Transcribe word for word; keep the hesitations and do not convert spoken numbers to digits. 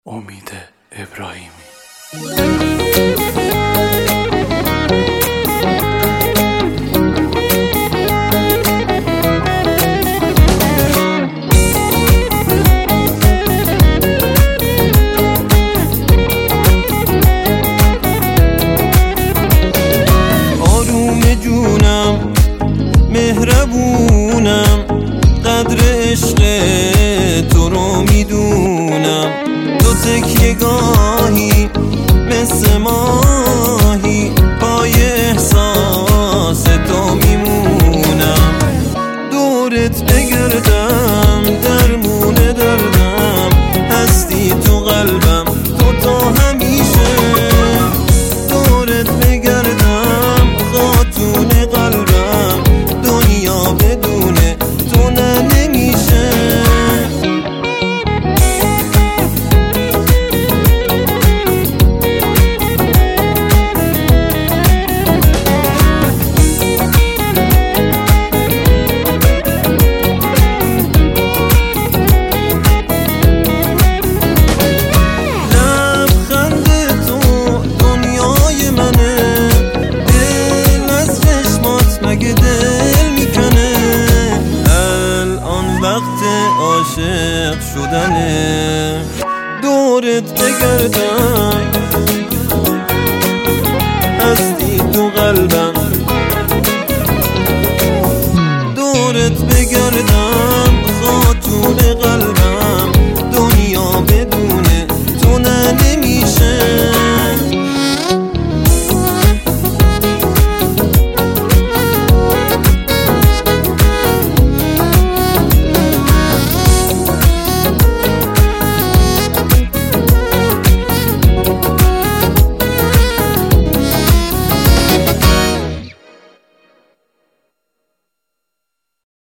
امید ابراهیمی. آروم جونم مهربونم، قدر عشق تو رو میدونم. تو تکیه گاهی مثل ماهی، پای احساس تو میمونم. دورت بگردم درمون دردم، هستی تو قلبم تو تا همیشه. دورت بگردم خاتون قلبم، دنیا بدون تو نه نمیشه. عاشق شدنه. دورت بگردم